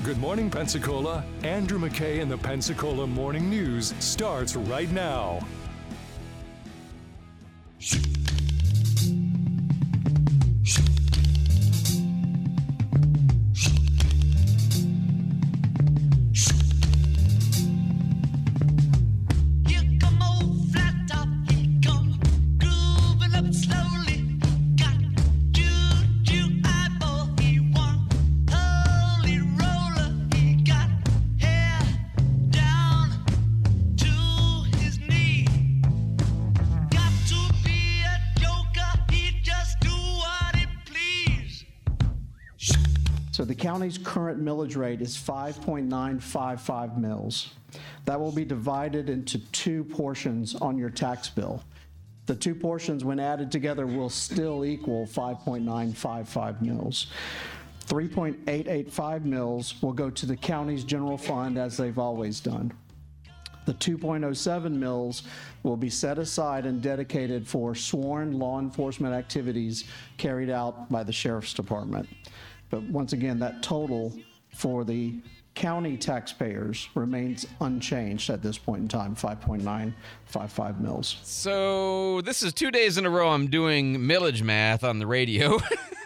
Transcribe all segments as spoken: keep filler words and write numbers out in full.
Good Morning Pensacola. Andrew McKay and the Pensacola Morning News starts right now. So the county's current millage rate is five point nine five five mils. That will be divided into two portions on your tax bill. The two portions, when added together, will still equal five point nine five five mils. three point eight eight five mils will go to the county's general fund as they've always done. The two point oh seven mils will be set aside and dedicated for sworn law enforcement activities carried out by the Sheriff's Department. But once again, that total for the county taxpayers remains unchanged at this point in time, five point nine five five mils. So this is two days in a row I'm doing millage math on the radio.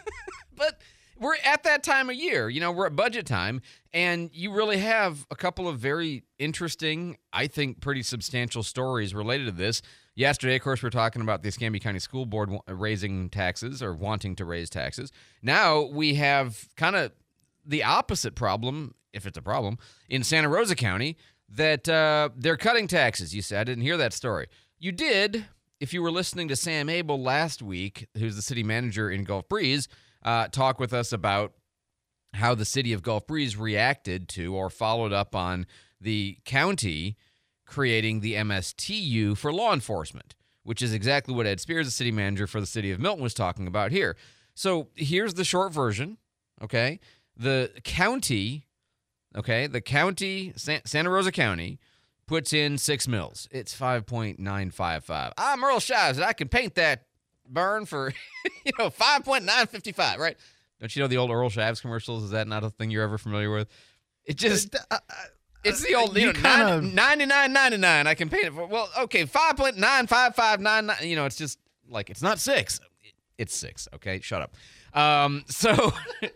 But we're at that time of year. You know, we're at budget time, and you really have a couple of very interesting, I think pretty substantial stories related to this. Yesterday, of course, we we're talking about the Escambia County School Board raising taxes or wanting to raise taxes. Now we have kind of the opposite problem, if it's a problem, in Santa Rosa County, that uh, they're cutting taxes. You said, I didn't hear that story. You did, if you were listening to Sam Abel last week, who's the city manager in Gulf Breeze, uh, talk with us about how the city of Gulf Breeze reacted to or followed up on the county creating the M S T U for law enforcement, which is exactly what Ed Spears, the city manager for the city of Milton, was talking about here. So here's the short version, okay? The county, okay, the county, San- Santa Rosa County, puts in six mils. It's five point nine five five. I'm Earl Shives, and I can paint that burn for, you know, five point nine five five, right? Don't you know the old Earl Shives commercials? Is that not a thing you're ever familiar with? It just... Uh, uh, It's the old, you, you know, kinda... ninety-nine ninety-nine. I can paint it for, well, okay, five point nine five five nine nine. You know, it's just like, it's not six. It's six, okay? Shut up. Um, so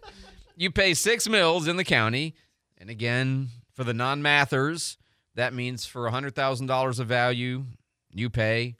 you pay six mils in the county. And again, for the non-mathers, that means for one hundred thousand dollars of value, you pay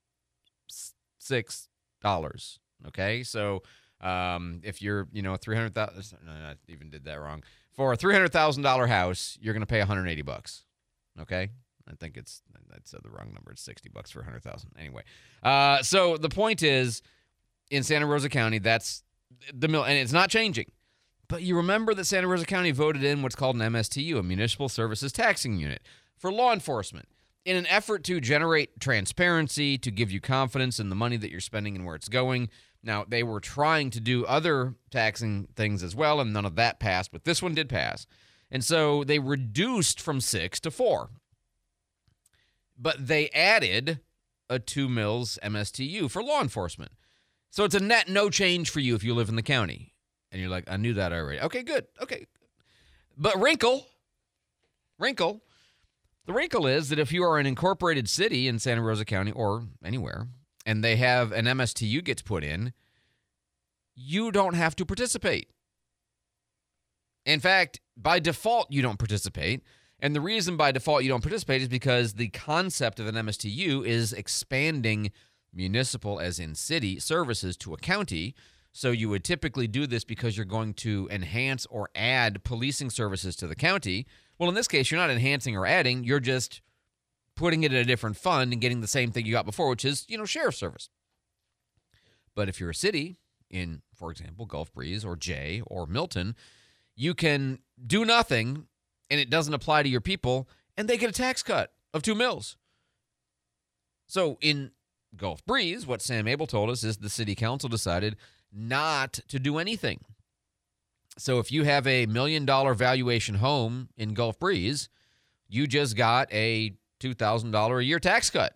six dollars, okay? So um, if you're, you know, three hundred thousand dollars, no, I even did that wrong. For a three hundred thousand dollars house, you're going to pay one hundred eighty bucks. Okay? I think it's, I said the wrong number. It's sixty bucks for one hundred thousand. Anyway. Uh, so the point is, in Santa Rosa County, that's the mill, and it's not changing. But you remember that Santa Rosa County voted in what's called an M S T U, a Municipal Services Taxing Unit, for law enforcement, in an effort to generate transparency, to give you confidence in the money that you're spending and where it's going. Now, they were trying to do other taxing things as well, and none of that passed, but this one did pass. And so they reduced from six to four. But they added a two mils M S T U for law enforcement. So it's a net no change for you if you live in the county. And you're like, I knew that already. Okay, good. Okay. But wrinkle, wrinkle, the wrinkle is that if you are an incorporated city in Santa Rosa County or anywhere, and they have an M S T U gets put in, you don't have to participate. In fact, by default, you don't participate. And the reason by default you don't participate is because the concept of an M S T U is expanding municipal, as in city, services to a county. So you would typically do this because you're going to enhance or add policing services to the county. Well, in this case, you're not enhancing or adding. You're just putting it in a different fund and getting the same thing you got before, which is, you know, sheriff's service. But if you're a city in, for example, Gulf Breeze or Jay or Milton, you can do nothing and it doesn't apply to your people, and they get a tax cut of two mils. So in Gulf Breeze, what Sam Abel told us is the city council decided not to do anything. So if you have a million dollar valuation home in Gulf Breeze, you just got a two thousand dollars a year tax cut.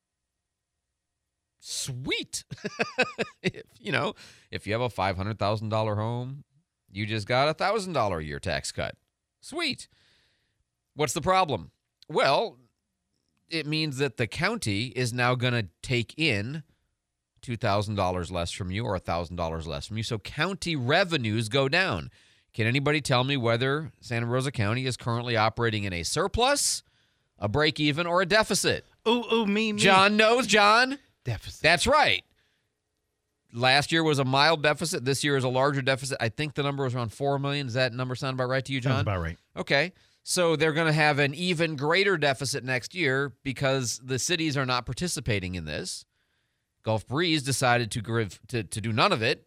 Sweet. if, you know, if you have a five hundred thousand dollars home, you just got a one thousand dollars a year tax cut. Sweet. What's the problem? Well, it means that the county is now going to take in two thousand dollars less from you or one thousand dollars less from you. So county revenues go down. Can anybody tell me whether Santa Rosa County is currently operating in a surplus, a break even, or a deficit? Ooh, ooh, me, me. John knows, John. Deficit. That's right. Last year was a mild deficit. This year is a larger deficit. I think the number was around four million dollars. Does that number sound about right to you, John? Sounds about right. Okay. So they're going to have an even greater deficit next year because the cities are not participating in this. Gulf Breeze decided to, griv- to, to do none of it.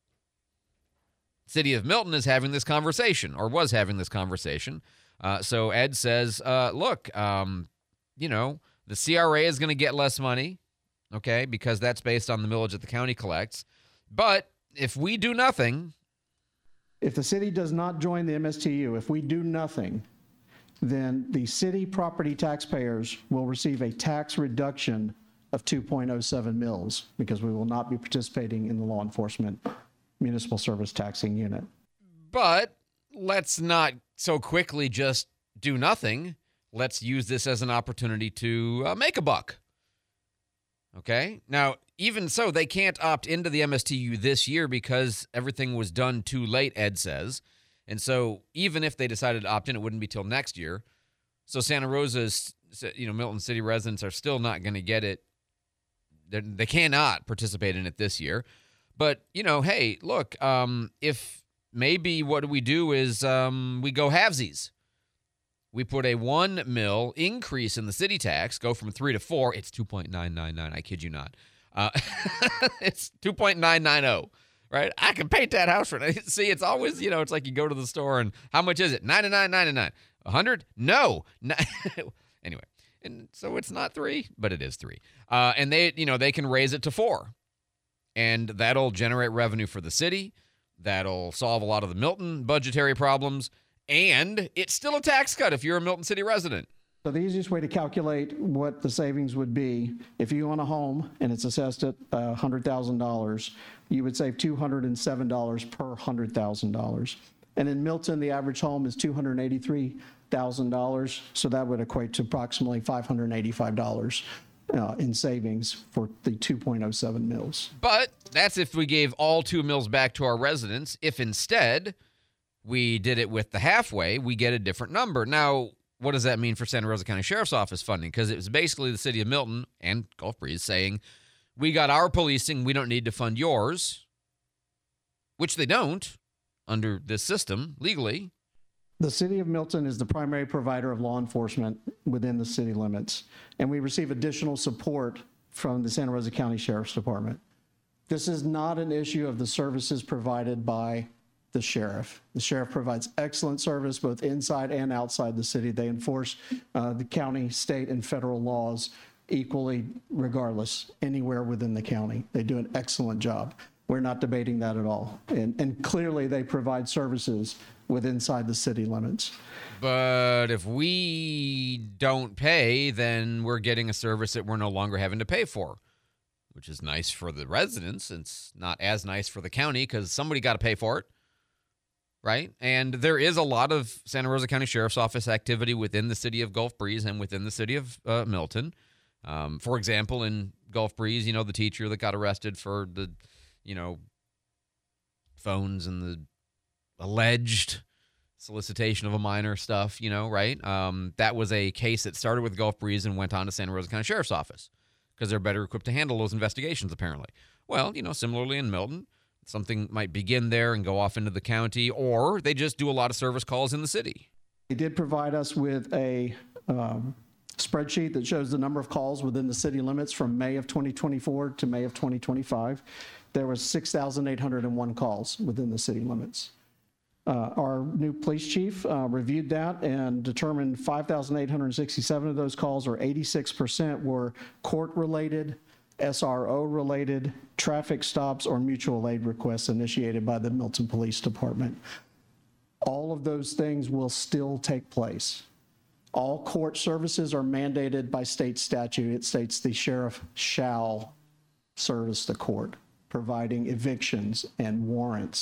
City of Milton is having this conversation, or was having this conversation. Uh, so Ed says, uh, look, um, you know, the C R A is going to get less money, okay, because that's based on the millage that the county collects. But if we do nothing... If the city does not join the M S T U, if we do nothing, then the city property taxpayers will receive a tax reduction of two point oh seven mils because we will not be participating in the law enforcement municipal service taxing unit. But let's not so quickly just do nothing. Let's use this as an opportunity to uh, make a buck. Okay? Now, even so, they can't opt into the M S T U this year because everything was done too late, Ed says. And so even if they decided to opt in, it wouldn't be till next year. So Santa Rosa's, you know, Milton City residents are still not going to get it. They're, they cannot participate in it this year. But, you know, hey, look, um, if maybe what we do is um, we go halvesies. We put a one mil increase in the city tax, go from three to four. It's two point nine nine nine. I kid you not. Uh, it's two point nine nine zero, right? I can paint that house for it. See, it's always, you know, it's like you go to the store and how much is it? ninety-nine ninety-nine. one hundred? No. Anyway, and so it's not three, but it is three. Uh, and they, you know, they can raise it to four. And that'll generate revenue for the city. That'll solve a lot of the Milton budgetary problems. And it's still a tax cut if you're a Milton City resident. So the easiest way to calculate what the savings would be, if you own a home and it's assessed at uh, one hundred thousand dollars, you would save two hundred seven dollars per one hundred thousand dollars. And in Milton, the average home is two hundred eighty-three thousand dollars, so that would equate to approximately five hundred eighty-five dollars uh, in savings for the two point oh seven mils. But that's if we gave all two mils back to our residents. If instead we did it with the halfway, we get a different number. Now, what does that mean for Santa Rosa County Sheriff's Office funding? Because it was basically the city of Milton and Gulf Breeze saying, we got our policing, we don't need to fund yours, which they don't under this system legally. The city of Milton is the primary provider of law enforcement within the city limits, and we receive additional support from the Santa Rosa County Sheriff's Department. This is not an issue of the services provided by the sheriff. The sheriff provides excellent service both inside and outside the city. They enforce uh, the county, state, and federal laws equally, regardless, anywhere within the county. They do an excellent job. We're not debating that at all. And, and clearly they provide services with inside the city limits. But if we don't pay, then we're getting a service that we're no longer having to pay for, which is nice for the residents. It's not as nice for the county because somebody got to pay for it. Right? And there is a lot of Santa Rosa County Sheriff's Office activity within the city of Gulf Breeze and within the city of uh, Milton. Um, for example, in Gulf Breeze, you know, the teacher that got arrested for the, you know, phones and the alleged solicitation of a minor stuff, you know, right? Um, that was a case that started with Gulf Breeze and went on to Santa Rosa County Sheriff's Office because they're better equipped to handle those investigations, apparently. Well, you know, similarly in Milton, something might begin there and go off into the county, or they just do a lot of service calls in the city. They did provide us with a um, spreadsheet that shows the number of calls within the city limits from May of twenty twenty-four to May of twenty twenty-five. There was six thousand eight hundred one calls within the city limits. Uh, our new police chief uh, reviewed that and determined five thousand eight hundred sixty-seven of those calls, or eighty-six percent, were court-related, S R O-related, traffic stops, or mutual aid requests initiated by the Milton Police Department. All of those things will still take place. All court services are mandated by state statute. It states the sheriff shall service the court, providing evictions and warrants,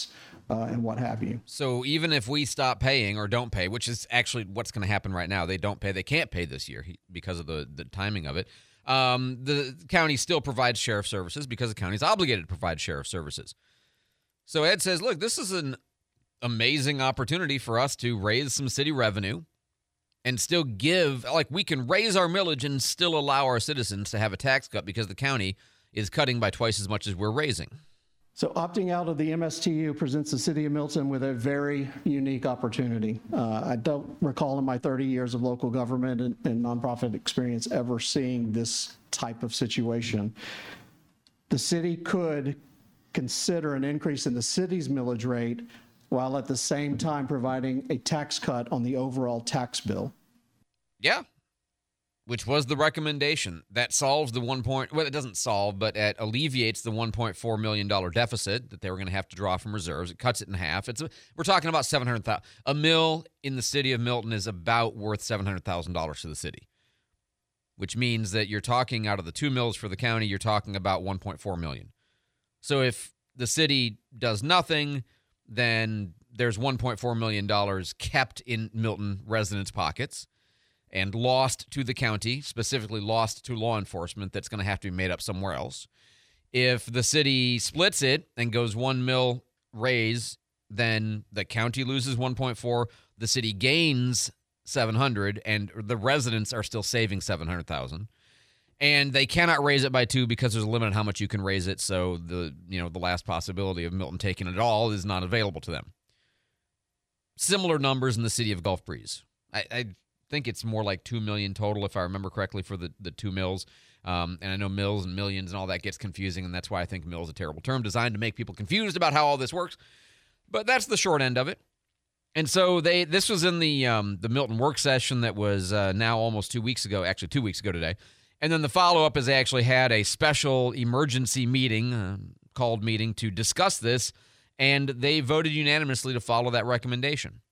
uh, and what have you. So even if we stop paying or don't pay, which is actually what's going to happen right now, they don't pay, they can't pay this year because of the, the timing of it. Um, the county still provides sheriff services because the county is obligated to provide sheriff services. So Ed says, look, this is an amazing opportunity for us to raise some city revenue and still give, like we can raise our millage and still allow our citizens to have a tax cut because the county is cutting by twice as much as we're raising. So opting out of the M S T U presents the city of Milton with a very unique opportunity. Uh, I don't recall in my thirty years of local government and, and nonprofit experience ever seeing this type of situation. The city could consider an increase in the city's millage rate while at the same time providing a tax cut on the overall tax bill. Yeah. Which was the recommendation. That solves the one point, well, it doesn't solve, but it alleviates the one point four million dollars deficit that they were going to have to draw from reserves. It cuts it in half. It's a, we're talking about seven hundred thousand dollars. A mill in the city of Milton is about worth seven hundred thousand dollars to the city, which means that you're talking out of the two mills for the county, you're talking about one point four million dollars. So if the city does nothing, then there's one point four million dollars kept in Milton residents' pockets and lost to the county, specifically lost to law enforcement, that's going to have to be made up somewhere else. If the city splits it and goes one mill raise, then the county loses one point four, the city gains seven hundred, and the residents are still saving seven hundred thousand. And they cannot raise it by two because there's a limit on how much you can raise it, so the you know the last possibility of Milton taking it all is not available to them. Similar numbers in the city of Gulf Breeze. I, I think it's more like two million dollars total, if I remember correctly, for the, the two mills. Um, and I know mills and millions and all that gets confusing, and that's why I think mill is a terrible term designed to make people confused about how all this works. But that's the short end of it. And so they this was in the um, the Milton work session that was uh, now almost two weeks ago, actually two weeks ago today. And then the follow-up is they actually had a special emergency meeting, uh, called meeting, to discuss this, and they voted unanimously to follow that recommendation.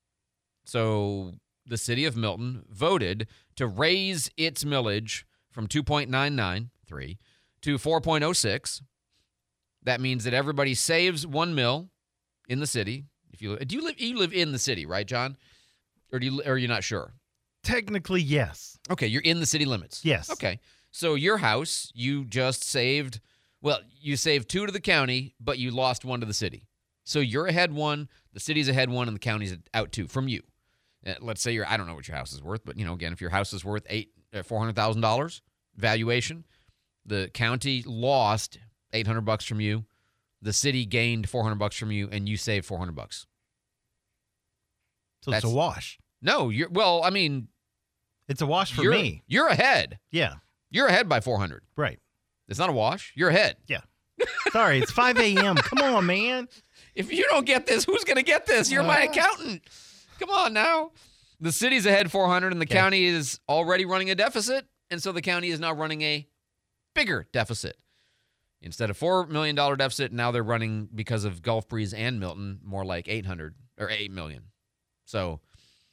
So the city of Milton voted to raise its millage from two point nine nine three to four point oh six. That means that everybody saves one mil in the city. If you do you live you live in the city, right, John? Or do you or are you not sure? Technically, yes. Okay, you're in the city limits. Yes. Okay. So your house, you just saved, well, you saved two to the county, but you lost one to the city. So you're ahead one, the city's ahead one, and the county's out two from you. Uh, let's say you're, I don't know what your house is worth, but, you know, again, if your house is worth eight, uh, four hundred thousand dollars valuation, the county lost eight hundred bucks from you, the city gained four hundred bucks from you, and you saved four hundred bucks. So That's, it's a wash. No, you're, well, I mean. It's a wash for you're, me. You're ahead. Yeah. You're ahead by four hundred. Right. It's not a wash. You're ahead. Yeah. Sorry, it's five a.m. Come on, man. If you don't get this, who's going to get this? You're my accountant. Come on now. The city's ahead four hundred, and the okay. county is already running a deficit, and so the county is now running a bigger deficit. Instead of four million dollars deficit, now they're running, because of Gulf Breeze and Milton, more like eight hundred or eight million dollars. So,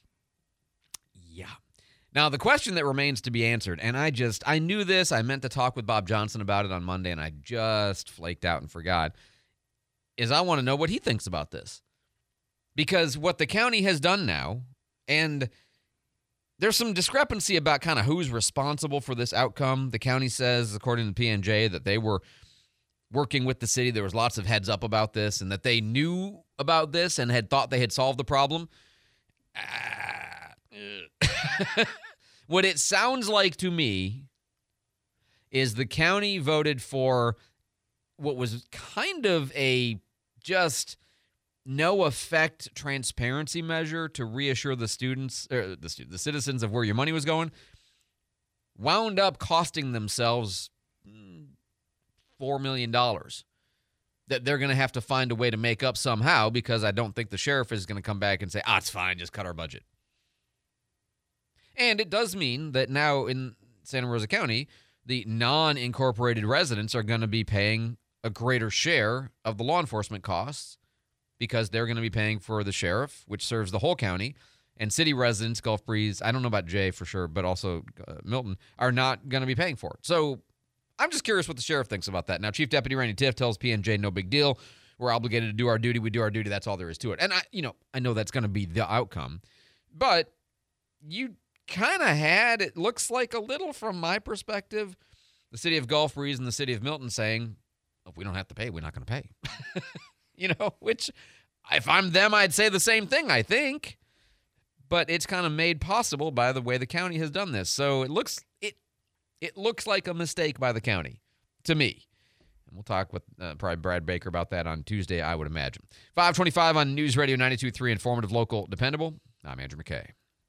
yeah. Now, the question that remains to be answered, and I just, I knew this, I meant to talk with Bob Johnson about it on Monday, and I just flaked out and forgot, is I want to know what he thinks about this. Because what the county has done now, and there's some discrepancy about kind of who's responsible for this outcome. The county says, according to P N J, that they were working with the city. There was lots of heads up about this, and that they knew about this and had thought they had solved the problem. Uh, what it sounds like to me is the county voted for what was kind of a just no effect transparency measure to reassure the students, or the, stu- the citizens of where your money was going, wound up costing themselves four million dollars that they're going to have to find a way to make up somehow, because I don't think the sheriff is going to come back and say, ah, it's fine, just cut our budget. And it does mean that now in Santa Rosa County, the non-incorporated residents are going to be paying a greater share of the law enforcement costs, because they're going to be paying for the sheriff, which serves the whole county, and city residents, Gulf Breeze, I don't know about Jay for sure, but also uh, Milton, are not going to be paying for it. So I'm just curious what the sheriff thinks about that. Now, Chief Deputy Randy Tiff tells P N J no big deal. we're obligated to do our duty. We do our duty. That's all there is to it. And I, you know, I know that's going to be the outcome, but you kind of had, it looks like a little from my perspective, the city of Gulf Breeze and the city of Milton saying, if we don't have to pay, we're not going to pay. You know, which if I'm them, I'd say the same thing, I think. But it's kind of made possible by the way the county has done this. So it looks it it looks like a mistake by the county to me. And we'll talk with uh, probably Brad Baker about that on Tuesday, I would imagine. five twenty-five on News Radio ninety-two point three, informative, local, dependable. I'm Andrew McKay.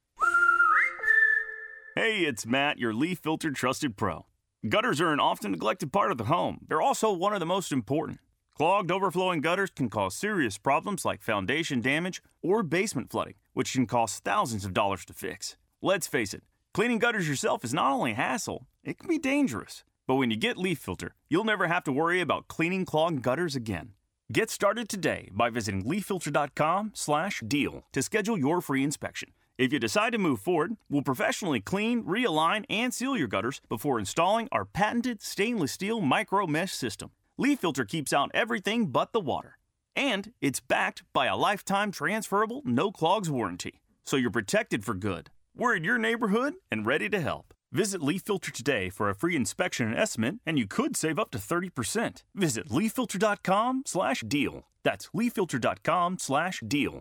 Hey, it's Matt, your leaf filter trusted pro. Gutters are an often neglected part of the home. They're also one of the most important. Clogged, overflowing gutters can cause serious problems like foundation damage or basement flooding, which can cost thousands of dollars to fix. Let's face it, cleaning gutters yourself is not only a hassle, it can be dangerous. But when you get Leaf Filter, you'll never have to worry about cleaning clogged gutters again. Get started today by visiting leaf filter dot com slash deal to schedule your free inspection. If you decide to move forward, we'll professionally clean, realign, and seal your gutters before installing our patented stainless steel micro mesh system. Leaf Filter keeps out everything but the water. And it's backed by a lifetime transferable no clogs warranty. So you're protected for good. We're in your neighborhood and ready to help. Visit Leaf Filter today for a free inspection and estimate, and you could save up to thirty percent. Visit leaf filter dot com slash deal. That's leaf filter dot com slash deal.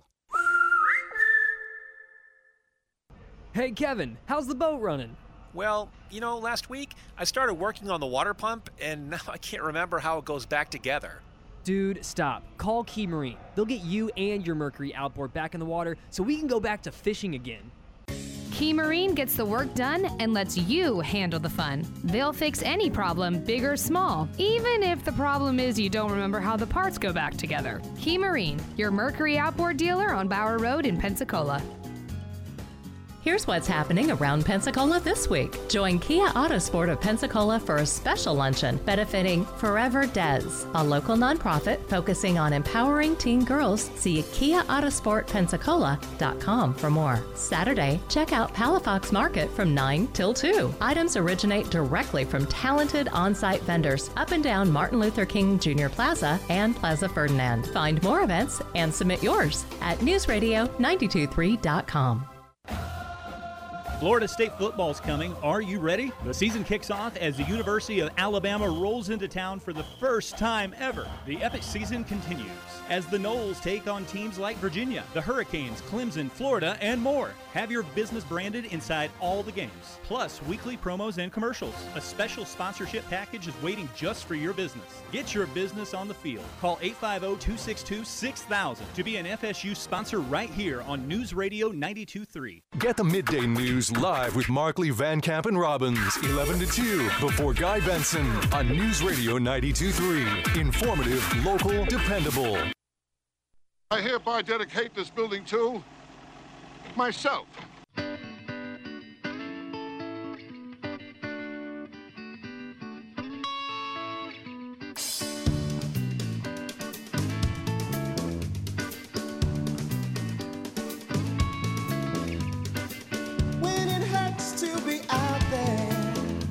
Hey, Kevin, how's the boat running? Well, you know, last week I started working on the water pump, and now I can't remember how it goes back together. Dude, stop. Call Key Marine. They'll get you and your Mercury outboard back in the water so we can go back to fishing again. Key Marine gets the work done and lets you handle the fun. They'll fix any problem, big or small, even if the problem is you don't remember how the parts go back together. Key Marine, your Mercury outboard dealer on Bower Road in Pensacola. Here's what's happening around Pensacola this week. Join Kia Autosport of Pensacola for a special luncheon benefiting Forever Des, a local nonprofit focusing on empowering teen girls. See kia autosport pensacola dot com for more. Saturday, check out Palafox Market from nine till two. Items originate directly from talented on-site vendors up and down Martin Luther King Junior Plaza and Plaza Ferdinand. Find more events and submit yours at news radio nine two three dot com. Florida State football's coming. Are you ready? The season kicks off as the University of Alabama rolls into town for the first time ever. The epic season continues as the Noles take on teams like Virginia, the Hurricanes, Clemson, Florida, and more. Have your business branded inside all the games, plus weekly promos and commercials. A special sponsorship package is waiting just for your business. Get your business on the field. Call eight five zero, two six two, six thousand to be an F S U sponsor right here on News Radio ninety-two point three. Get the midday news live with Markley, Van Camp, and Robbins, eleven to two, before Guy Benson on News Radio ninety-two point three. Informative, local, dependable. I hereby dedicate this building to myself. When it hurts to be out there.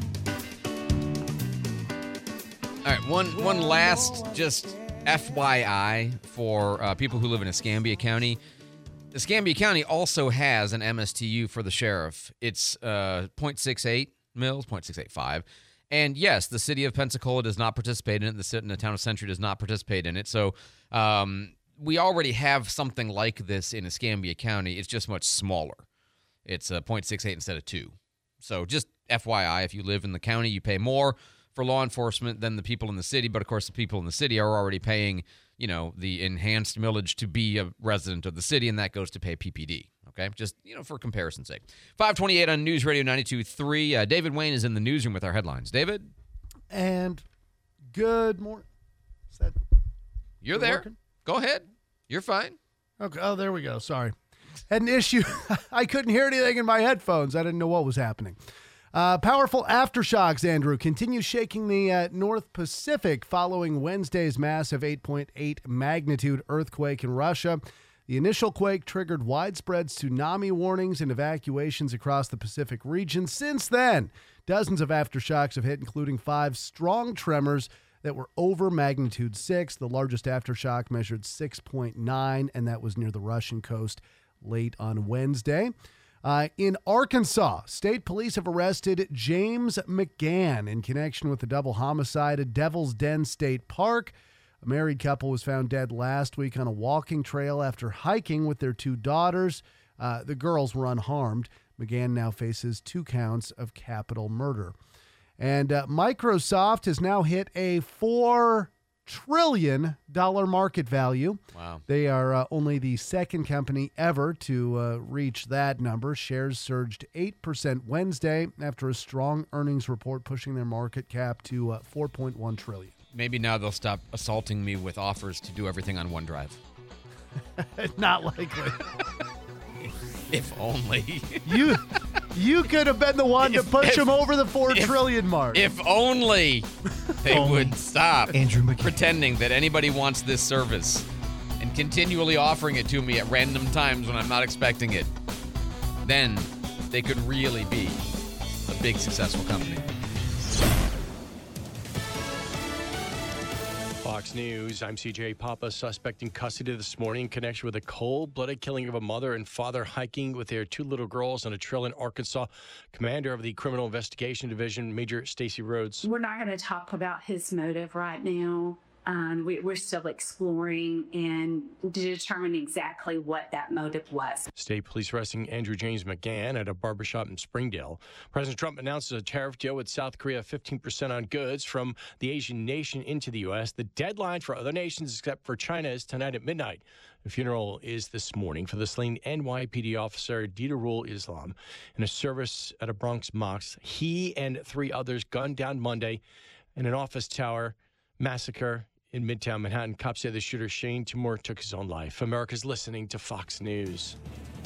All right, one one last just F Y I for uh, people who live in Escambia County. Escambia County also has an M S T U for the sheriff. It's uh, zero point six eight mils, zero point six eight five. And yes, the city of Pensacola does not participate in it. The, city, the town of Century does not participate in it. So um, we already have something like this in Escambia County. It's just much smaller. It's uh, zero point six eight instead of two. So just F Y I, if you live in the county, you pay more for law enforcement than the people in the city. But, of course, the people in the city are already paying, you know, the enhanced millage to be a resident of the city, and that goes to pay P P D. Okay, just, you know, for comparison's sake. five twenty-eight on News Radio ninety-two point three. Uh, David Wayne is in the newsroom with our headlines. David? And good morning. Is that You're there. working? Go ahead. You're fine. Okay. Oh, there we go. Sorry. Had an issue. I couldn't hear anything in my headphones. I didn't know what was happening. Uh, powerful aftershocks, Andrew, continue shaking the uh, North Pacific following Wednesday's massive eight point eight magnitude earthquake in Russia. The initial quake triggered widespread tsunami warnings and evacuations across the Pacific region. Since then, dozens of aftershocks have hit, including five strong tremors that were over magnitude six. The largest aftershock measured six point nine, and that was near the Russian coast late on Wednesday. Uh, in Arkansas, state police have arrested James McGann in connection with the double homicide at Devil's Den State Park. A married couple was found dead last week on a walking trail after hiking with their two daughters. Uh, the girls were unharmed. McGann now faces two counts of capital murder. And uh, Microsoft has now hit a four trillion dollars market value. Wow. They are uh, only the second company ever to uh, reach that number. Shares surged eight percent Wednesday after a strong earnings report pushing their market cap to uh, four point one trillion dollars. Maybe now they'll stop assaulting me with offers to do everything on OneDrive. Not likely. If only. you you could have been the one If- to push if- them over the four if- trillion mark. If only they Only. would stop Andrew McCain. pretending that anybody wants this service and continually offering it to me at random times when I'm not expecting it. Then they could really be a big successful company. Fox News, I'm C J Papa. Suspect in custody this morning in connection with a cold-blooded killing of a mother and father hiking with their two little girls on a trail in Arkansas. Commander of the Criminal Investigation Division, Major Stacy Rhodes. We're not going to talk about his motive right now. Um, we, we're still exploring and determining exactly what that motive was. State police arresting Andrew James McGann at a barbershop in Springdale. President Trump announces a tariff deal with South Korea, fifteen percent on goods from the Asian nation into the U S. The deadline for other nations except for China is tonight at midnight. The funeral is this morning for the slain N Y P D officer Didarul Islam in a service at a Bronx mosque. He and three others gunned down Monday in an office tower massacre in Midtown Manhattan. Cops say the shooter, Shane Timur, took his own life. America's listening to Fox News.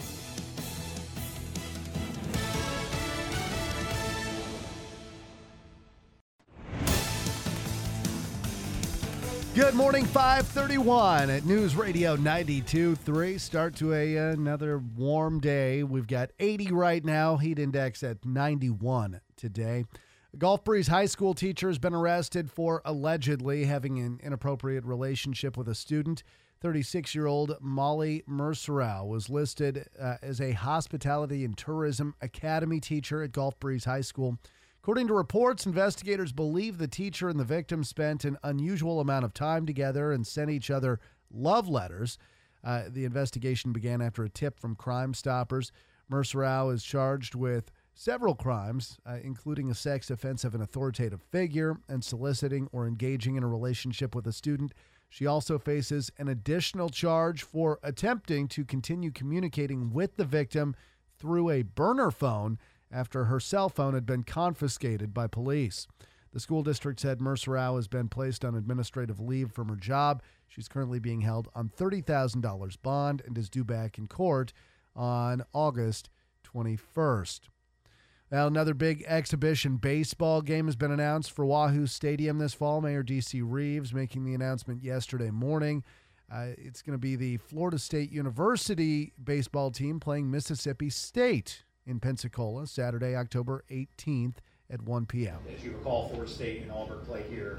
Good morning, five thirty-one at News Radio ninety-two point three. Start to a, another warm day. We've got eighty right now. Heat index at ninety-one today. A Gulf Breeze high school teacher has been arrested for allegedly having an inappropriate relationship with a student. thirty-six-year-old Molly Mercerow was listed uh, as a hospitality and tourism academy teacher at Gulf Breeze High School. According to reports, investigators believe the teacher and the victim spent an unusual amount of time together and sent each other love letters. Uh, the investigation began after a tip from Crime Stoppers. Mercerow is charged with several crimes, uh, including a sex offense of an authoritative figure and soliciting or engaging in a relationship with a student. She also faces an additional charge for attempting to continue communicating with the victim through a burner phone after her cell phone had been confiscated by police. The school district said Mercerow has been placed on administrative leave from her job. She's currently being held on thirty thousand dollars bond and is due back in court on August twenty-first. Well, another big exhibition baseball game has been announced for Wahoo Stadium this fall. Mayor D C Reeves making the announcement yesterday morning. Uh, it's going to be the Florida State University baseball team playing Mississippi State in Pensacola, Saturday, October eighteenth at one p.m. As you recall, Florida State and Auburn played here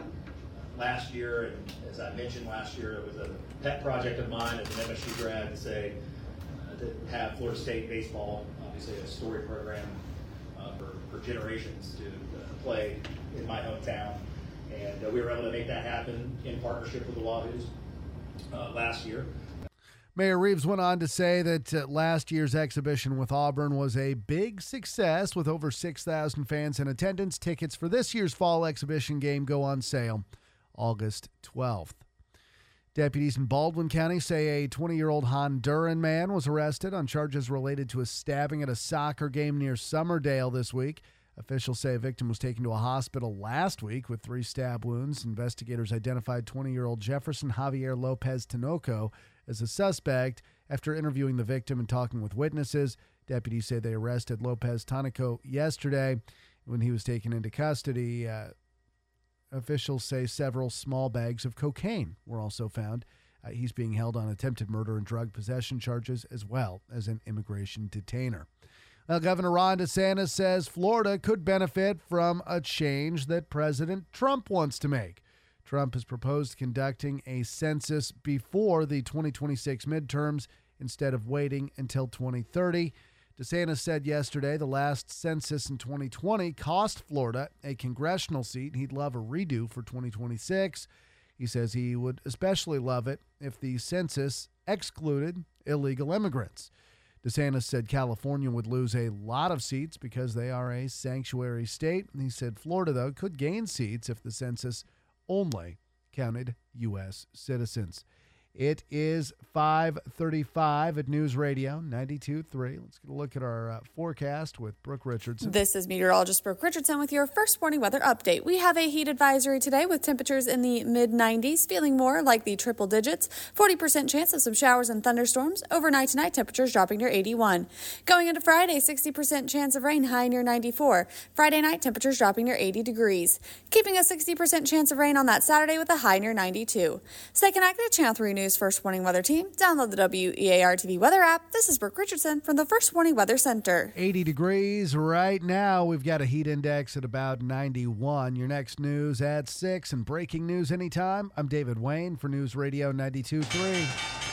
last year, and as I mentioned last year, it was a pet project of mine as an M S U grad to say uh, to have Florida State baseball, obviously a storied program uh, for, for generations to uh, play in my hometown, and uh, we were able to make that happen in partnership with the Wahoos uh, last year. Mayor Reeves went on to say that uh, last year's exhibition with Auburn was a big success with over six thousand fans in attendance. Tickets for this year's fall exhibition game go on sale August twelfth. Deputies in Baldwin County say a twenty-year-old Honduran man was arrested on charges related to a stabbing at a soccer game near Summerdale this week. Officials say a victim was taken to a hospital last week with three stab wounds. Investigators identified twenty-year-old Jefferson Javier Lopez Tinoco as a suspect after interviewing the victim and talking with witnesses. Deputies say they arrested Lopez Tinoco yesterday. When he was taken into custody, uh, officials say several small bags of cocaine were also found. Uh, he's being held on attempted murder and drug possession charges as well as an immigration detainer. Well, Governor Ron DeSantis says Florida could benefit from a change that President Trump wants to make. Trump has proposed conducting a census before the twenty twenty-six midterms instead of waiting until twenty thirty. DeSantis said yesterday the last census in twenty twenty cost Florida a congressional seat. He'd love a redo for twenty twenty-six. He says he would especially love it if the census excluded illegal immigrants. DeSantis said California would lose a lot of seats because they are a sanctuary state. And he said Florida, though, could gain seats if the census only counted U S citizens. It is five thirty-five at News Radio ninety-two point three. Let's get a look at our uh, forecast with Brooke Richardson. This is meteorologist Brooke Richardson with your first morning weather update. We have a heat advisory today with temperatures in the mid nineties, feeling more like the triple digits. forty percent chance of some showers and thunderstorms. Overnight tonight, temperatures dropping near eighty-one. Going into Friday, sixty percent chance of rain, high near ninety-four. Friday night, temperatures dropping near eighty degrees. Keeping a sixty percent chance of rain on that Saturday with a high near ninety-two. Stay connected, Channel three News First Warning Weather Team. Download the W E A R T V weather app. This is Brooke Richardson from the First Warning Weather Center. eighty degrees right now. We've got a heat index at about ninety-one. Your next news at six and breaking news anytime. I'm David Wayne for News Radio ninety-two point three.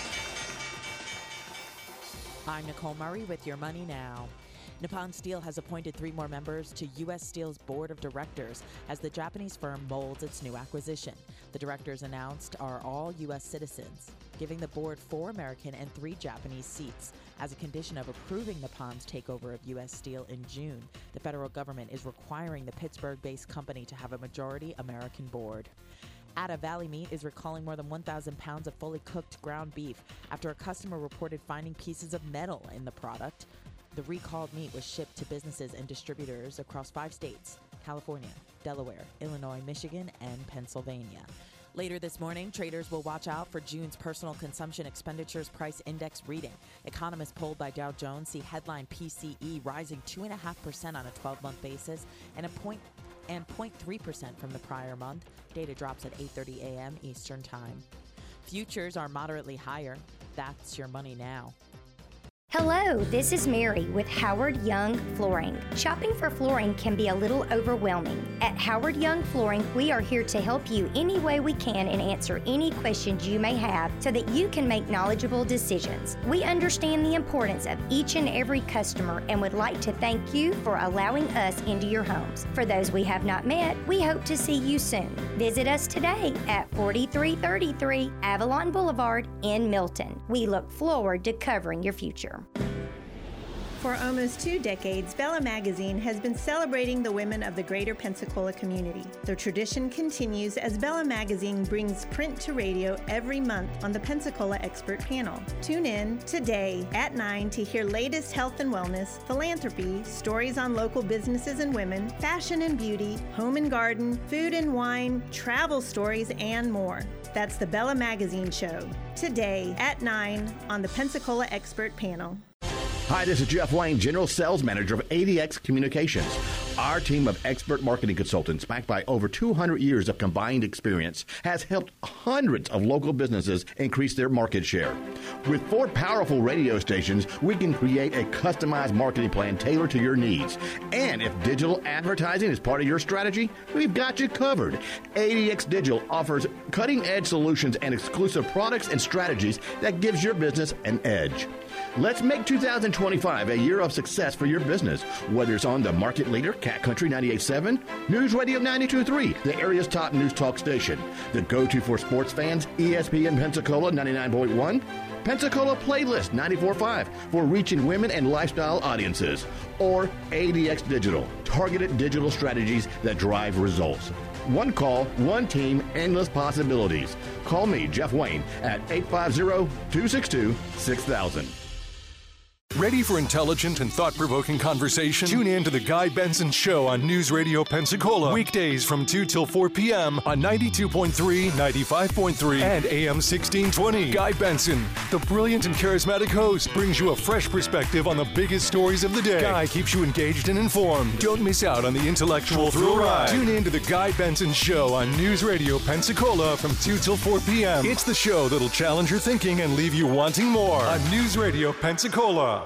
I'm Nicole Murray with your Money Now. Nippon Steel has appointed three more members to U S Steel's board of directors as the Japanese firm molds its new acquisition. The directors announced are all U S citizens, giving the board four American and three Japanese seats. As a condition of approving Nippon's takeover of U S Steel in June, the federal government is requiring the Pittsburgh-based company to have a majority American board. Atta Valley Meat is recalling more than one thousand pounds of fully cooked ground beef after a customer reported finding pieces of metal in the product. The recalled meat was shipped to businesses and distributors across five states: California, Delaware, Illinois, Michigan, and Pennsylvania. Later this morning, traders will watch out for June's personal consumption expenditures price index reading. Economists polled by Dow Jones see headline P C E rising two point five percent on a twelve-month basis and a point and zero point three percent from the prior month. Data drops at eight thirty a.m. Eastern Time. Futures are moderately higher. That's your Money Now. Hello, this is Mary with Howard Young Flooring. Shopping for flooring can be a little overwhelming. At Howard Young Flooring, we are here to help you any way we can and answer any questions you may have so that you can make knowledgeable decisions. We understand the importance of each and every customer and would like to thank you for allowing us into your homes. For those we have not met, we hope to see you soon. Visit us today at forty-three thirty-three Avalon Boulevard in Milton. We look forward to covering your future. For almost two decades, Bella Magazine has been celebrating the women of the greater Pensacola community. The tradition continues as Bella Magazine brings print to radio every month on the Pensacola Expert Panel. Tune in today at nine to hear latest health and wellness, philanthropy, stories on local businesses and women, fashion and beauty, home and garden, food and wine, travel stories, and more. That's the Bella Magazine Show, today at nine on the Pensacola Expert Panel. Hi, this is Jeff Wayne, General Sales Manager of A D X Communications. Our team of expert marketing consultants, backed by over two hundred years of combined experience, has helped hundreds of local businesses increase their market share. With four powerful radio stations, we can create a customized marketing plan tailored to your needs. And if digital advertising is part of your strategy, we've got you covered. A D X Digital offers cutting-edge solutions and exclusive products and strategies that gives your business an edge. Let's make two thousand twenty-five a year of success for your business, whether it's on the market leader, Cat Country ninety-eight point seven, News Radio ninety-two point three, the area's top news talk station, the go-to for sports fans, E S P N Pensacola ninety-nine point one, Pensacola Playlist ninety-four point five for reaching women and lifestyle audiences, or A D X Digital, targeted digital strategies that drive results. One call, one team, endless possibilities. Call me, Jeff Wayne, at eight five zero, two six two, six thousand. Ready for intelligent and thought-provoking conversation? Tune in to The Guy Benson Show on News Radio Pensacola. Weekdays from two till four p.m. on ninety-two point three, ninety-five point three, and A M sixteen twenty. Guy Benson, the brilliant and charismatic host, brings you a fresh perspective on the biggest stories of the day. Guy keeps you engaged and informed. Don't miss out on the intellectual thrill ride. Tune in to The Guy Benson Show on News Radio Pensacola from two till four p.m. It's the show that'll challenge your thinking and leave you wanting more on News Radio Pensacola.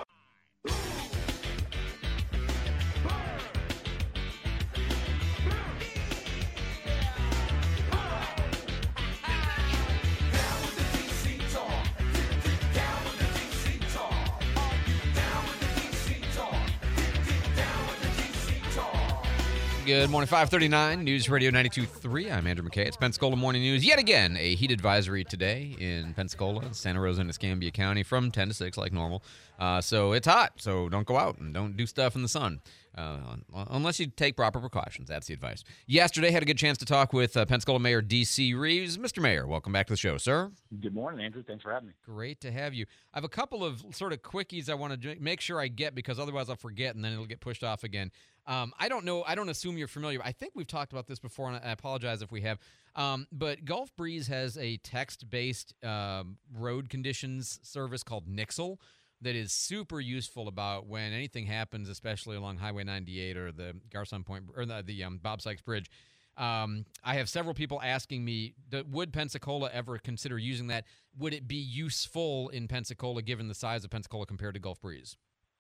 Good morning, five thirty-nine, News Radio ninety-two point three. I'm Andrew McKay. It's Pensacola Morning News. Yet again, a heat advisory today in Pensacola, Santa Rosa, and Escambia County from ten to six like normal. Uh, so it's hot, so don't go out and don't do stuff in the sun. Uh, unless you take proper precautions. That's the advice. Yesterday, had a good chance to talk with uh, Pensacola Mayor D C. Reeves. Mister Mayor, welcome back to the show, sir. Good morning, Andrew. Thanks for having me. Great to have you. I have a couple of sort of quickies I want to make sure I get because otherwise I'll forget and then it'll get pushed off again. Um, I don't know. I don't assume you're familiar. I think we've talked about this before, and I apologize if we have. Um, but Gulf Breeze has a text-based um, road conditions service called Nixle that is super useful about when anything happens, especially along Highway ninety-eight or the Garcon Point or the, the um, Bob Sykes Bridge. Um, I have several people asking me, would Pensacola ever consider using that? Would it be useful in Pensacola given the size of Pensacola compared to Gulf Breeze?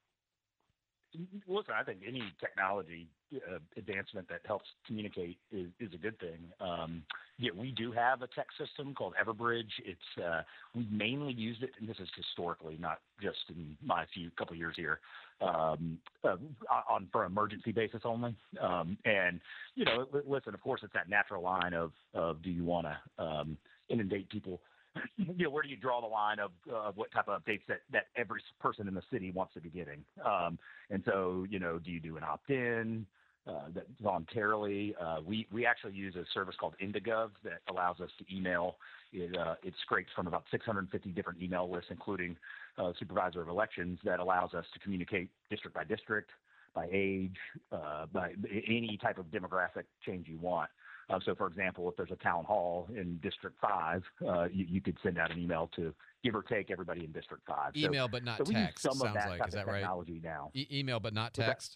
Listen, I think any technology uh, advancement that helps communicate is, is a good thing. Um, yeah, we do have a tech system called Everbridge. It's uh, we mainly used it, and this is historically, not just in my few couple years here, um, uh, on for emergency basis only. Um, and you know, listen, of course, it's that natural line of of do you want to um, inundate people? You know, where do you draw the line of uh, what type of updates that, that every person in the city wants to be getting? Um, and so, you know, do you do an opt-in uh, that voluntarily? Uh, we, we actually use a service called IndiGov that allows us to email. It, uh, it scrapes from about six hundred fifty different email lists, including uh, supervisor of elections, that allows us to communicate district by district, by age, uh, by any type of demographic change you want. Uh, so, for example, if there's a town hall in District five, uh, you, you could send out an email to give or take everybody in District five. Email so, but not so we text, use some sounds of that like. type Is of that right? technology now. E- email but not Was that- text?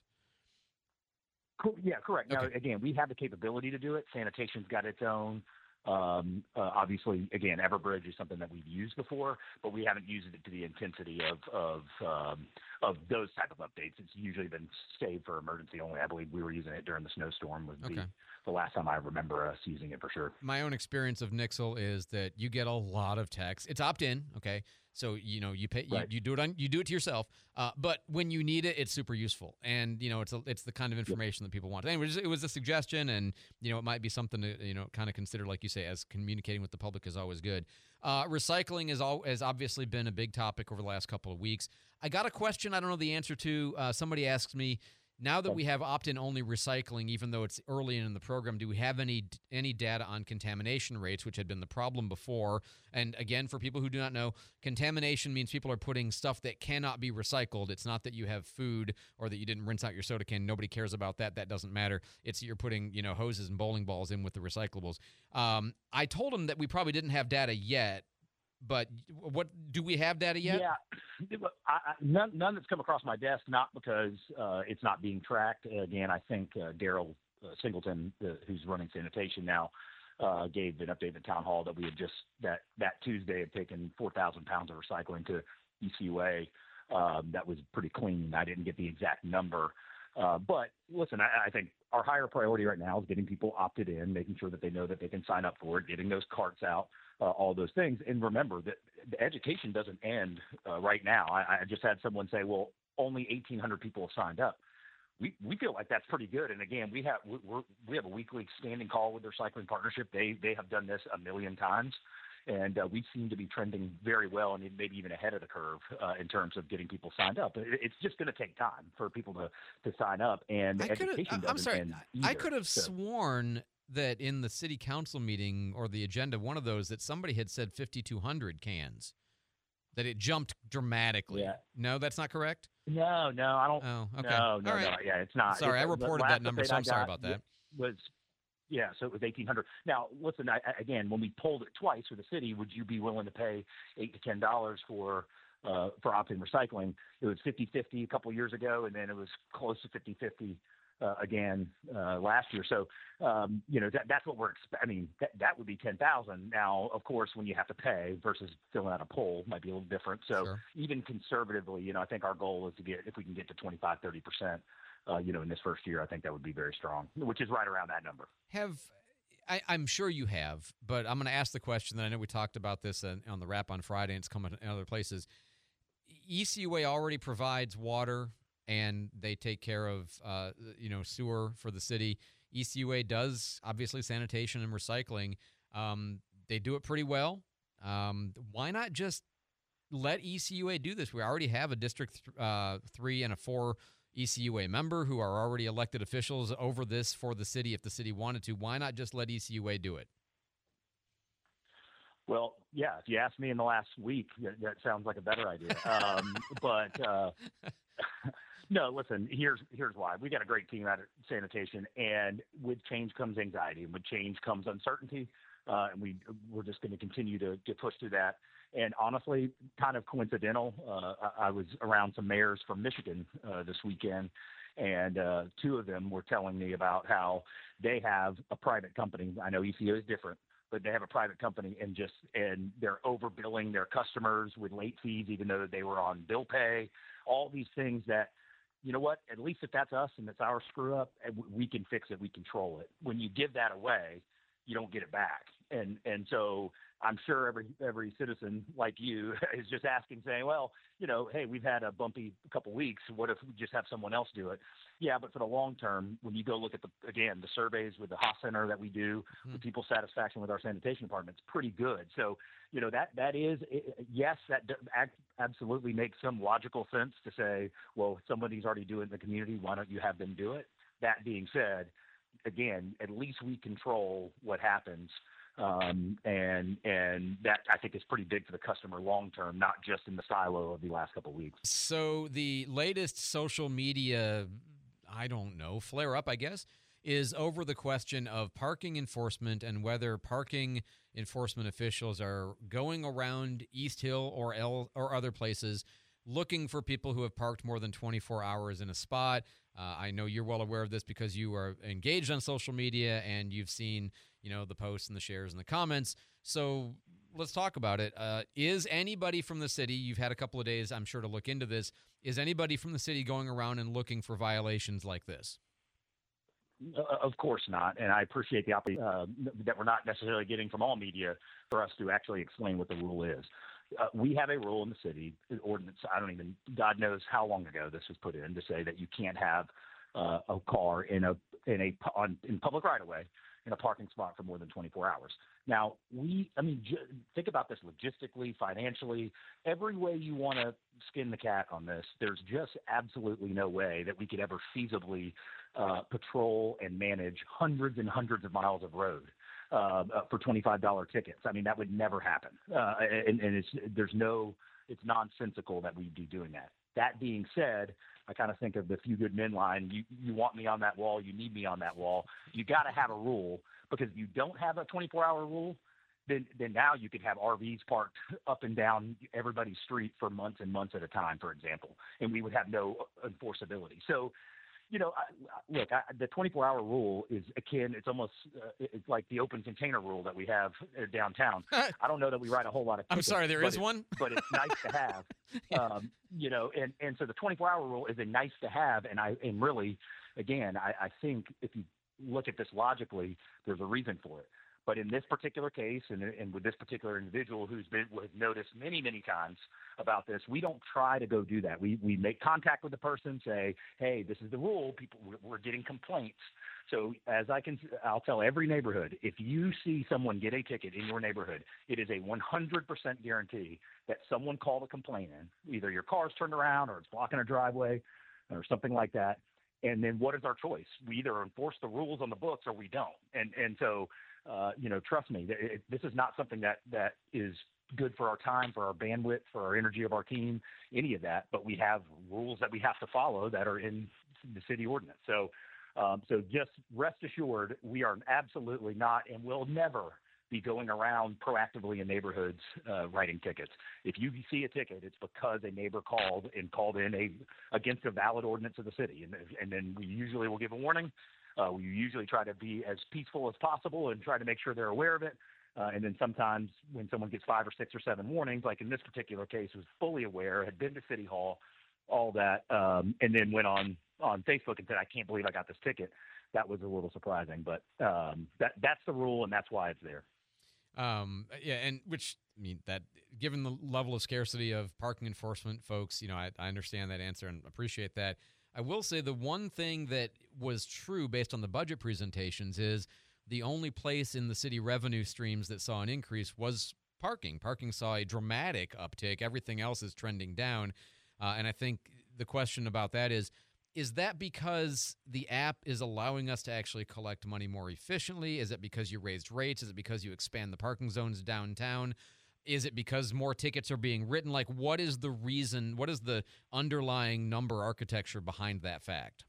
Cool. Yeah, correct. Now, Okay. again, we have the capability to do it. Sanitation's got its own. Um, uh, obviously, again, Everbridge is something that we've used before, but we haven't used it to the intensity of of um, of those type of updates. It's usually been saved for emergency only. I believe we were using it during the snowstorm. Would be Okay. the last time I remember us using it for sure. My own experience of Nixle is that you get a lot of text. It's opt-in, okay? So, you know, you pay, you, Right. you do it on, you do it to yourself. Uh, but when you need it, it's super useful. And, you know, it's a, it's the kind of information that people want. Anyway, it was a suggestion and, you know, it might be something to, you know, kind of consider, like you say, as communicating with the public is always good. Uh, recycling is all, has obviously been a big topic over the last couple of weeks. I got a question I don't know the answer to. Uh, somebody asked me, now that we have opt-in only recycling, even though it's early in the program, do we have any any data on contamination rates, which had been the problem before? And again, for people who do not know, contamination means people are putting stuff that cannot be recycled. It's not that you have food or that you didn't rinse out your soda can. Nobody cares about that. That doesn't matter. It's that you're putting, you know, hoses and bowling balls in with the recyclables. Um, I told them that we probably didn't have data yet. But what do we have data yet? Yeah, I, I, none, none that's come across my desk. Not because uh, it's not being tracked. Again, I think uh, Daryl uh, Singleton, uh, who's running sanitation now, uh, gave an update at town hall that we had just that that Tuesday had taken four thousand pounds of recycling to E C U A. Um, that was pretty clean. I didn't get the exact number. Uh, but listen, I, I think our higher priority right now is getting people opted in, making sure that they know that they can sign up for it, getting those carts out, uh, all those things. And remember that the education doesn't end uh, right now. I, I just had someone say, well, only eighteen hundred people have signed up. We we feel like that's pretty good. And again, we have we're, we have a weekly standing call with their Recycling Partnership. They they have done this a million times. And uh, we seem to be trending very well and maybe even ahead of the curve uh, in terms of getting people signed up. It, it's just going to take time for people to, to sign up. And I education doesn't I'm sorry. end I either. could have So- sworn that in the city council meeting or the agenda, one of those, that somebody had said fifty-two hundred cans, that it jumped dramatically. Yeah. No, that's not correct? No, no, I don't. Oh, okay. No, no, All right. no. Yeah, it's not. Sorry, It- I the reported last that number, update so I I'm sorry got about that. Was yeah, so it was eighteen hundred. Now, listen, I, I- again, when we polled it twice for the city, would you be willing to pay eight to ten dollars for uh, for opt-in recycling? It was fifty-fifty a couple years ago, and then it was close to fifty-fifty uh, again uh, last year. So, um, you know, that, that's what we're expecting. I mean, that, that would be ten thousand. Now, of course, when you have to pay versus filling out a poll might be a little different. So Sure. even conservatively, you know, I think our goal is to get, if we can get to twenty-five, thirty percent, uh, you know, in this first year, I think that would be very strong, which is right around that number. Have I, I'm sure you have, but I'm going to ask the question that I know we talked about this on, on the wrap on Friday, and it's coming in other places. E C U A already provides water and they take care of, uh, you know, sewer for the city. E C U A does, obviously, sanitation and recycling. Um, they do it pretty well. Um, why not just let E C U A do this? We already have a District th- uh, three and a four E C U A member who are already elected officials over this for the city if the city wanted to. Why not just let E C U A do it? Well, yeah, if you asked me in the last week, that, that sounds like a better idea. Um, but uh, no, listen, here's here's why. We got a great team out at sanitation, and with change comes anxiety, and with change comes uncertainty. Uh, and we, we're just going to continue to, to push through that. And honestly, kind of coincidental, uh, I, I was around some mayors from Michigan uh, this weekend, and uh, two of them were telling me about how they have a private company. I know E C U A is different, but they have a private company, and just and they're overbilling their customers with late fees, even though they were on bill pay. All these things that, you know what, at least if that's us and it's our screw up, we can fix it, we control it. When you give that away, you don't get it back. And and so I'm sure every every citizen like you is just asking, saying, well, you know, hey, we've had a bumpy couple weeks. What if we just have someone else do it? Yeah, but for the long term, when you go look at the again the surveys with the Haas Center that we do, mm-hmm. the people's satisfaction with our sanitation department is pretty good. So you know that that is yes, that absolutely makes some logical sense to say, well, somebody's already doing it in the community. Why don't you have them do it? That being said, again, at least we control what happens. Um, and and that, I think, is pretty big for the customer long term, not just in the silo of the last couple of weeks. So the latest social media, I don't know, flare up, I guess, is over the question of parking enforcement and whether parking enforcement officials are going around East Hill or El, or other places looking for people who have parked more than twenty-four hours in a spot. Uh, I know you're well aware of this because you are engaged on social media and you've seen, you know, the posts and the shares and the comments. So let's talk about it. Uh, is anybody from the city, you've had a couple of days, I'm sure, to look into this, is anybody from the city going around and looking for violations like this? Uh, of course not. And I appreciate the opportunity uh, that we're not necessarily getting from all media for us to actually explain what the rule is. Uh, we have a rule in the city, an ordinance. I don't even, God knows how long ago this was put in, to say that you can't have uh, a car in a in a on in public right of way in a parking spot for more than twenty-four hours. Now, we, I mean, j- think about this logistically, financially, every way you want to skin the cat on this. There's just absolutely no way that we could ever feasibly uh, patrol and manage hundreds and hundreds of miles of road uh, for twenty-five dollars tickets. I mean, that would never happen. Uh, and, and it's, there's no, it's nonsensical that we'd be doing that. That being said, I kind of think of the Few Good Men line. You, you want me on that wall, you need me on that wall. You got to have a rule, because if you don't have a twenty-four hour rule, then then now you could have R Vs parked up and down everybody's street for months and months at a time, for example, and we would have no enforceability. So, you know, I, look, I, the twenty-four hour rule is akin. It's almost uh, it's like the open container rule that we have downtown. I don't know that we write a whole lot of tickets. I'm sorry, there is it, one, but it's nice to have. Um, you know, and and so the twenty-four hour rule is a nice to have, and I and really, again, I, I think if you look at this logically, there's a reason for it. But in this particular case, and, and with this particular individual who's been has noticed many, many times about this, we don't try to go do that. We we make contact with the person, say, hey, this is the rule. People, we're getting complaints. So as I can, I'll tell every neighborhood, if you see someone get a ticket in your neighborhood, it is a one hundred percent guarantee that someone called a complaint in. Either your car's turned around or it's blocking a driveway or something like that. And then what is our choice? We either enforce the rules on the books or we don't. And and so, uh, you know, trust me, it, this is not something that, that is good for our time, for our bandwidth, for our energy of our team, any of that. But we have rules that we have to follow that are in the city ordinance. So, um, so just rest assured, we are absolutely not and will never be going around proactively in neighborhoods uh, writing tickets. If you see a ticket, it's because a neighbor called and called in a against a valid ordinance of the city, and, and then we usually will give a warning. Uh, we usually try to be as peaceful as possible and try to make sure they're aware of it. Uh, and then sometimes when someone gets five or six or seven warnings, like in this particular case, was fully aware, had been to City Hall, all that, um, and then went on on Facebook and said, I can't believe I got this ticket. That was a little surprising, but um, that that's the rule, and that's why it's there. Um, yeah, and which, I mean, that given the level of scarcity of parking enforcement folks, you know, I, I understand that answer and appreciate that. I will say the one thing that was true based on the budget presentations is the only place in the city revenue streams that saw an increase was parking. Parking saw a dramatic uptick. Everything else is trending down. Uh, and I think the question about that is, is that because the app is allowing us to actually collect money more efficiently? Is it because you raised rates? Is it because you expand the parking zones downtown? Is it because more tickets are being written? Like, what is the reason? What is the underlying number architecture behind that fact?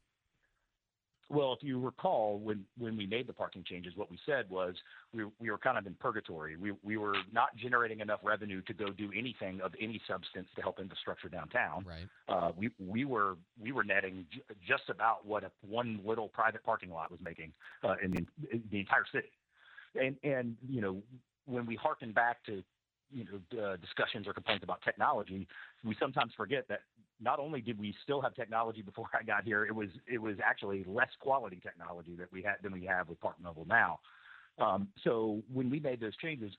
Well, if you recall, when, when we made the parking changes, what we said was we, we were kind of in purgatory. We, we were not generating enough revenue to go do anything of any substance to help infrastructure downtown. Right. Uh, we, we were we were netting j- just about what a, one little private parking lot was making uh, in, the, in the entire city. And, and, you know, when we harken back to you know, uh, discussions or complaints about technology, we sometimes forget that not only did we still have technology before I got here, it was it was actually less quality technology that we had than we have with Park Mobile now. Um, so when we made those changes,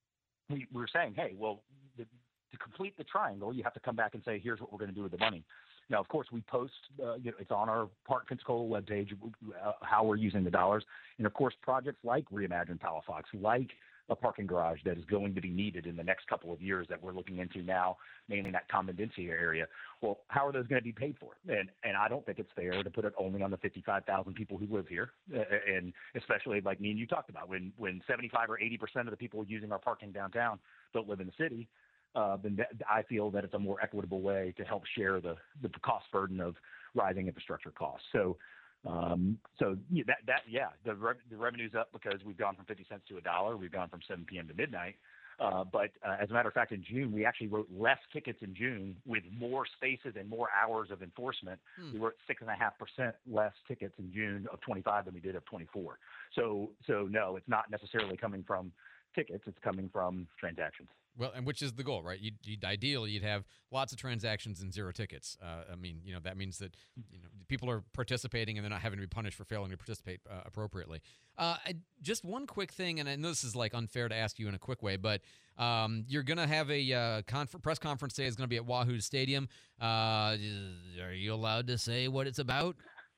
we, we were saying, hey, well, the, to complete the triangle, you have to come back and say, here's what we're going to do with the money. Now, of course, we post, uh, you know, it's on our Park Pensacola webpage, uh, how we're using the dollars. And, of course, projects like Reimagine Palafox, like a parking garage that is going to be needed in the next couple of years that we're looking into now, mainly in that Convendencia area. Well, how are those going to be paid for? And and I don't think it's fair to put it only on the fifty-five thousand people who live here, uh, and especially like me and you talked about, when when seventy-five or eighty percent of the people using our parking downtown don't live in the city, uh, then that, I feel that it's a more equitable way to help share the, the cost burden of rising infrastructure costs. So Um, so yeah, that, that, yeah, the, re- the revenue's up because we've gone from fifty cents to a dollar. We've gone from seven p.m. to midnight. Uh, but uh, as a matter of fact, in June, we actually wrote less tickets in June with more spaces and more hours of enforcement. Hmm. We wrote six and a half percent less tickets in June of twenty-five than we did of twenty-four. So, so no, it's not necessarily coming from tickets. It's coming from transactions. Well, and which is the goal, right? You'd, you'd ideally you'd have lots of transactions and zero tickets. Uh, I mean, you know, that means that you know people are participating and they're not having to be punished for failing to participate uh, appropriately. Uh, I, just one quick thing, and I know this is like unfair to ask you in a quick way, but um, you're going to have a uh, conf- press conference today. It's going to be at Wahoo Stadium. Uh, are you allowed to say what it's about?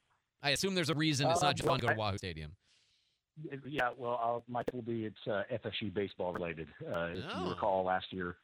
I assume there's a reason. It's Uh, not just fun to go to well, I- Wahoo Stadium. Yeah, well, I'll, my will be it's uh, F S U baseball related. Uh, if Oh. you recall, last year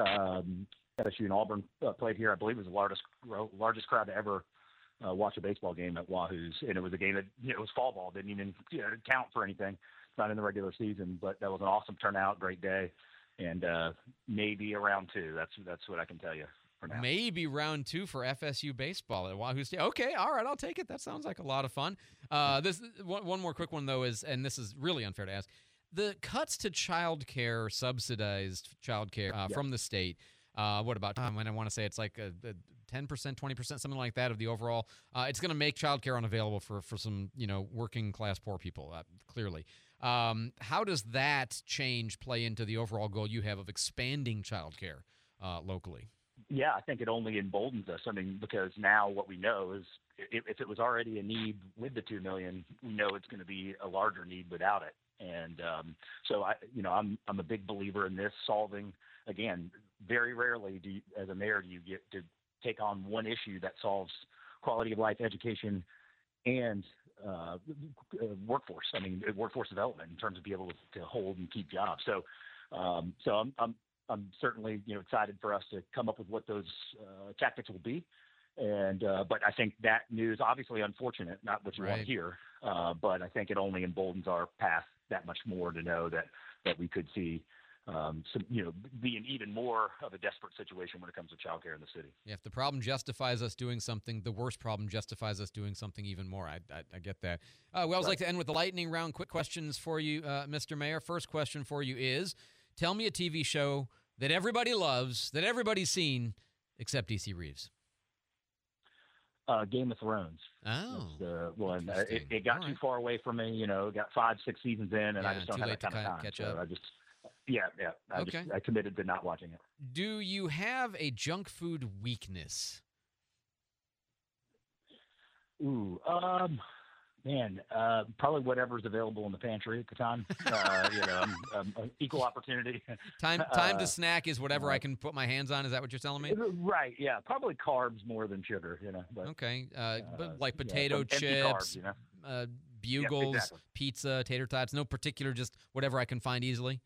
um, F S U and Auburn uh, played here. I believe it was the largest largest crowd to ever uh, watch a baseball game at Wahoo's, and it was a game that you know, it was fall ball, didn't even you know, count for anything. It's not in the regular season, but that was an awesome turnout, great day, and uh, maybe a round two. That's that's what I can tell you. For now. Maybe round two for F S U baseball at Wahoo State. Okay, all right, I'll take it. That sounds like a lot of fun. Uh, this one, one more quick one though is, and this is really unfair to ask, the cuts to childcare, subsidized childcare uh, Yeah. from the state. Uh, what about? Um, and I want to say it's like a, a ten percent, twenty percent, something like that of the overall. Uh, it's going to make childcare unavailable for for some you know working class poor people. Uh, clearly, um, how does that change play into the overall goal you have of expanding childcare uh, locally? Yeah, I think it only emboldens us. I mean, because now what we know is if, if it was already a need with the two million, we know it's going to be a larger need without it. And um, so I, you know, I'm I'm a big believer in this solving. Again, very rarely do you, as a mayor do you get to take on one issue that solves quality of life, education, and uh, workforce. I mean, workforce development in terms of being able to hold and keep jobs. So, um, so I'm. I'm I'm certainly, you know, excited for us to come up with what those uh, tactics will be. And uh, but I think that news, obviously unfortunate, not what you want Right. to hear, uh, but I think it only emboldens our path that much more to know that that we could see, um, some, you know, be in even more of a desperate situation when it comes to childcare in the city. Yeah, if the problem justifies us doing something, the worst problem justifies us doing something even more. I I, I get that. Uh, we always Right. like to end with the lightning round. Quick questions for you, uh, Mister Mayor. First question for you is, tell me a T V show that everybody loves, that everybody's seen, except D C Reeves. Uh, Game of Thrones. Oh, That's the one. Uh, it, interesting. it got All too right. far away from me. You know, got five, six seasons in, and I Yeah, just don't too have late that to kind of ca- time. catch so up. I just, yeah, yeah. I Okay. just I committed to not watching it. Do you have a junk food weakness? Ooh, um, Man, uh, probably whatever's available in the pantry at the time. Uh, you know, I'm, I'm, I'm equal opportunity. Time time Uh, to snack is whatever I can put my hands on. Is that what you're telling me? Right. Yeah. Probably carbs more than sugar. You know. But, Okay. Uh, but like yeah, potato some empty chips, carbs, you know? uh, bugles, exactly. pizza, tater tots. No particular, just whatever I can find easily.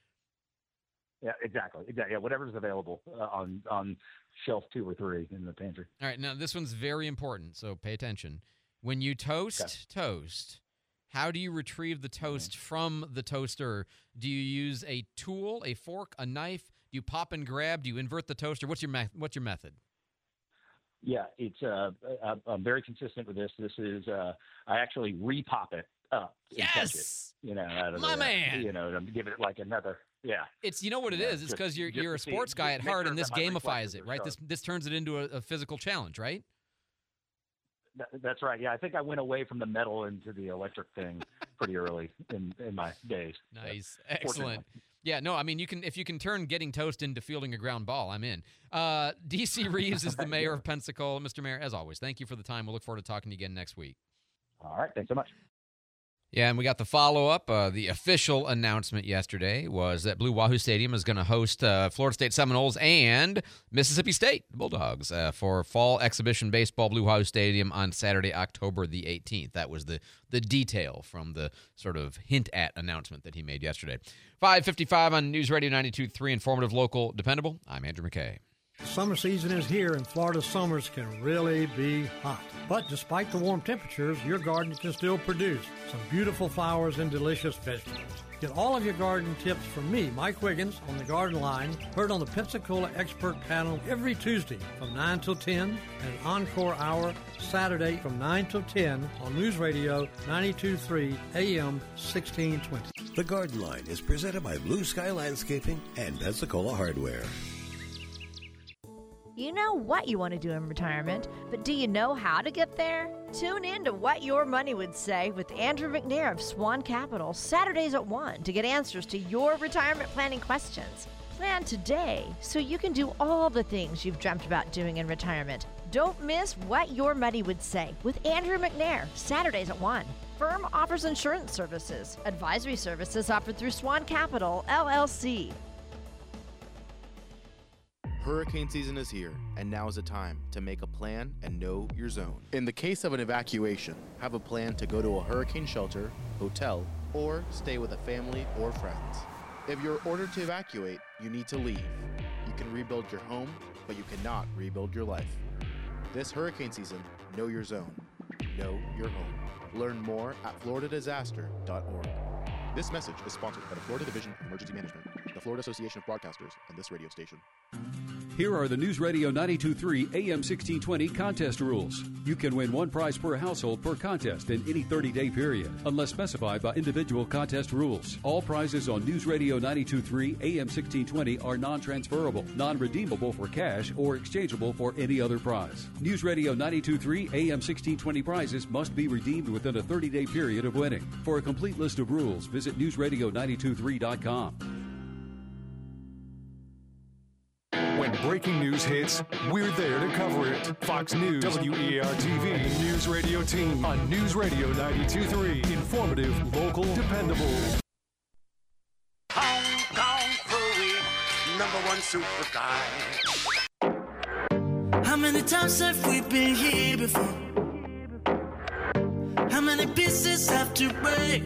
Yeah. Exactly. Exactly. Yeah. Whatever's available uh, on on shelf two or three in the pantry. All right. Now this one's very important, so pay attention. When you toast toast, how do you retrieve the toast from the toaster? Do you use a tool, a fork, a knife? Do you pop and grab? Do you invert the toaster? What's your me- what's your method? Yeah, it's uh, I- I'm very consistent with this. This is uh, I actually repop it up. and catch Yes! it, you know, out of My the, man! You know, and give it like another. Yeah. It's you know what it Yeah, is. It's just- because you're just you're a to see- sports guy just at make heart, sure and this that my gamifies reflexes it, are right? sharp. This this turns it into a, a physical challenge, right? That- That's right. Yeah, I think I went away from the metal into the electric thing pretty early in, in my days. Nice, But excellent. fortunately. Yeah, no, I mean you can if you can turn getting toast into fielding a ground ball, I'm in. Uh, D C Reeves is the mayor of Pensacola. Mister Mayor, as always, thank you for the time. We'll look forward to talking to you again next week. All right, thanks so much. Yeah, and we got the follow-up. Uh, the official announcement yesterday was that Blue Wahoo Stadium is going to host uh, Florida State Seminoles and Mississippi State Bulldogs uh, for fall exhibition baseball. Blue Wahoo Stadium on Saturday, October the eighteenth. That was the the detail from the sort of hint at announcement that he made yesterday. five fifty-five on News Radio ninety-two point three, informative, local, dependable. I'm Andrew McKay. The summer season is here, and Florida summers can really be hot. But despite the warm temperatures, your garden can still produce some beautiful flowers and delicious vegetables. Get all of your garden tips from me, Mike Wiggins, on the Garden Line, heard on the Pensacola Expert Panel every Tuesday from nine till ten, and an encore hour Saturday from nine till ten on News Radio ninety-two point three A M sixteen twenty. The Garden Line is presented by Blue Sky Landscaping and Pensacola Hardware. You know what you want to do in retirement, but do you know how to get there? Tune in to What Your Money Would Say with Andrew McNair of Swan Capital, Saturdays at one, to get answers to your retirement planning questions. Plan today so you can do all the things you've dreamt about doing in retirement. Don't miss What Your Money Would Say with Andrew McNair, Saturdays at one. Firm offers insurance services. Advisory services offered through Swan Capital, L L C. Hurricane season is here, and now is the time to make a plan and know your zone. In the case of an evacuation, have a plan to go to a hurricane shelter, hotel, or stay with a family or friends. If you're ordered to evacuate, you need to leave. You can rebuild your home, but you cannot rebuild your life. This hurricane season, know your zone. Know your home. Learn more at florida disaster dot org. This message is sponsored by the Florida Division of Emergency Management, the Florida Association of Broadcasters, and this radio station. Here are the News Radio ninety-two point three A M sixteen twenty contest rules. You can win one prize per household per contest in any thirty-day period, unless specified by individual contest rules. All prizes on News Radio ninety-two point three A M sixteen twenty are non-transferable, non-redeemable for cash, or exchangeable for any other prize. News Radio ninety-two point three A M sixteen twenty prizes must be redeemed within a thirty-day period of winning. For a complete list of rules, visit news radio ninety-two point three dot com. When breaking news hits, we're there to cover it. Fox News, W E A R T V, News Radio Team on News Radio ninety-two point three. Informative, local, dependable. Hong Kong Phooey, number one super guy. How many times have we been here before? How many pieces have to break?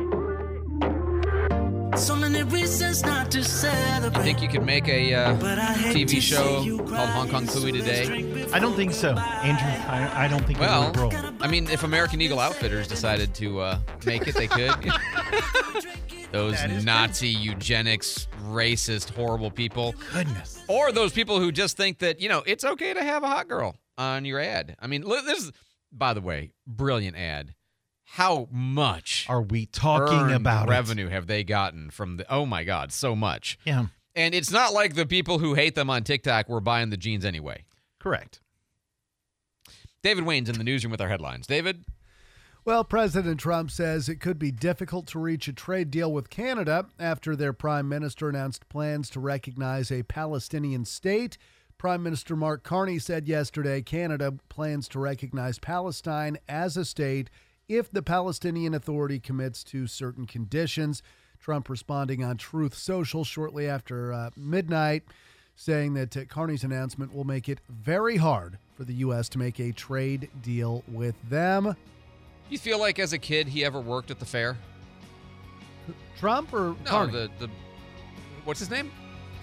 So many reasons not to celebrate. You think you could make a uh, T V show called Hong Kong Phooey today? I don't think so, Andrew. I, I don't think Well, it would roll. I mean, if American Eagle Outfitters decided to uh, make it, they could. Those Nazi, eugenics, racist, horrible people. Goodness. Or those people who just think that, you know, it's okay to have a hot girl on your ad. I mean, look, this is, by the way, brilliant ad. How much are we talking about? Revenue have they gotten from the? Oh my God, so much. Yeah, and it's not like the people who hate them on TikTok were buying the jeans anyway. Correct. David Wayne's in the newsroom with our headlines. David. Well, President Trump says it could be difficult to reach a trade deal with Canada after their prime minister announced plans to recognize a Palestinian state. Prime Minister Mark Carney said yesterday Canada plans to recognize Palestine as a state if the Palestinian Authority commits to certain conditions. Trump responding on Truth Social shortly after uh, midnight, saying that uh, Carney's announcement will make it very hard for the U S to make a trade deal with them. You feel like as a kid he ever worked at the fair? Trump or No, Carney? the, the what's his name?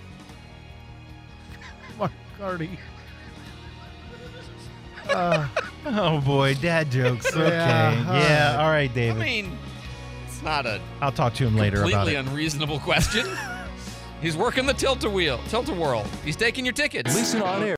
Mark Carney. Uh, oh boy, dad jokes. Okay, Yeah, yeah. uh, All right, David. I mean, it's not a I'll talk to him later about completely it. unreasonable question. He's working the tilt-a-wheel, tilt-a-whirl. He's taking your tickets. Listen on air.